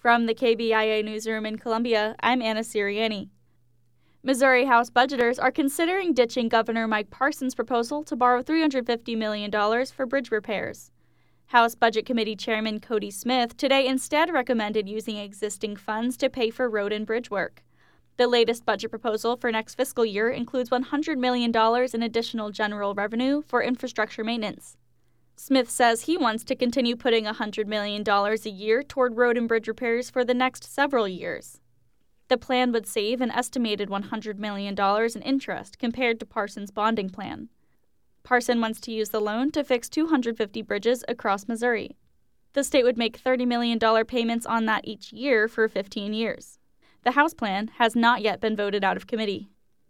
From the KBIA newsroom in Columbia, I'm Anna Sirianni. Missouri House budgeters are considering ditching Governor Mike Parson's proposal to borrow $350 million for bridge repairs. House Budget Committee Chairman Cody Smith today instead recommended using existing funds to pay for road and bridge work. The latest budget proposal for next fiscal year includes $100 million in additional general revenue for infrastructure maintenance. Smith says he wants to continue putting $100 million a year toward road and bridge repairs for the next several years. The plan would save an estimated $100 million in interest compared to Parson's bonding plan. Parson wants to use the loan to fix 250 bridges across Missouri. The state would make $30 million payments on that each year for 15 years. The House plan has not yet been voted out of committee.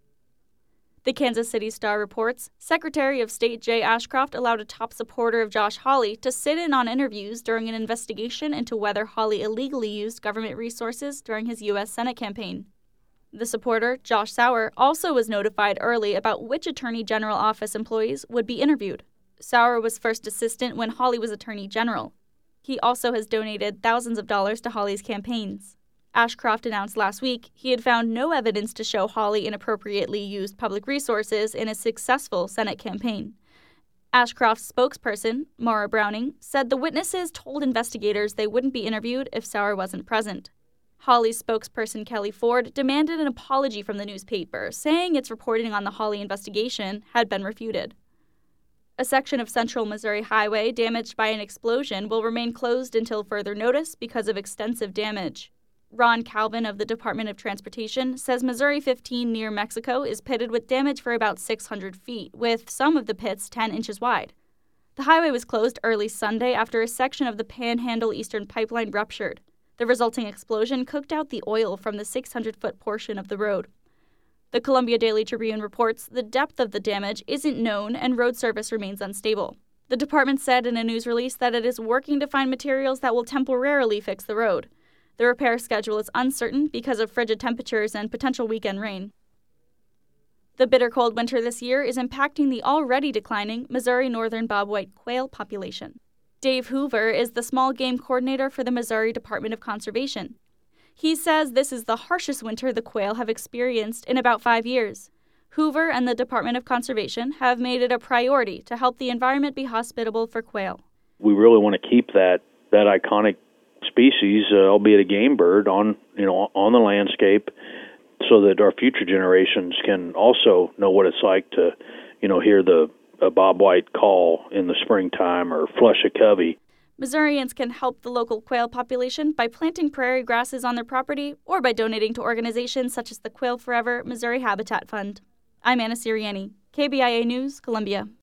The Kansas City Star reports Secretary of State Jay Ashcroft allowed a top supporter of Josh Hawley to sit in on interviews during an investigation into whether Hawley illegally used government resources during his U.S. Senate campaign. The supporter, Josh Sauer, also was notified early about which Attorney General office employees would be interviewed. Sauer was first assistant when Hawley was Attorney General. He also has donated thousands of dollars to Hawley's campaigns. Ashcroft announced last week he had found no evidence to show Hawley inappropriately used public resources in a successful Senate campaign. Ashcroft's spokesperson, Maura Browning, said the witnesses told investigators they wouldn't be interviewed if Sauer wasn't present. Hawley's spokesperson, Kelly Ford, demanded an apology from the newspaper, saying its reporting on the Hawley investigation had been refuted. A section of Central Missouri Highway damaged by an explosion will remain closed until further notice because of extensive damage. Ron Calvin of the Department of Transportation says Missouri 15 near Mexico is pitted with damage for about 600 feet, with some of the pits 10 inches wide. The highway was closed early Sunday after a section of the Panhandle Eastern Pipeline ruptured. The resulting explosion cooked out the oil from the 600-foot portion of the road. The Columbia Daily Tribune reports the depth of the damage isn't known and road service remains unstable. The department said in a news release that it is working to find materials that will temporarily fix the road. The repair schedule is uncertain because of frigid temperatures and potential weekend rain. The bitter cold winter this year is impacting the already declining Missouri northern bobwhite quail population. Dave Hoover is the small game coordinator for the Missouri Department of Conservation. He says this is the harshest winter the quail have experienced in about 5 years. Hoover and the Department of Conservation have made it a priority to help the environment be hospitable for quail. We really want to keep that iconic species, albeit a game bird, on the landscape, so that our future generations can also know what it's like to, hear a bobwhite call in the springtime or flush a covey. Missourians can help the local quail population by planting prairie grasses on their property or by donating to organizations such as the Quail Forever Missouri Habitat Fund. I'm Anna Sirianni, KBIA News, Columbia.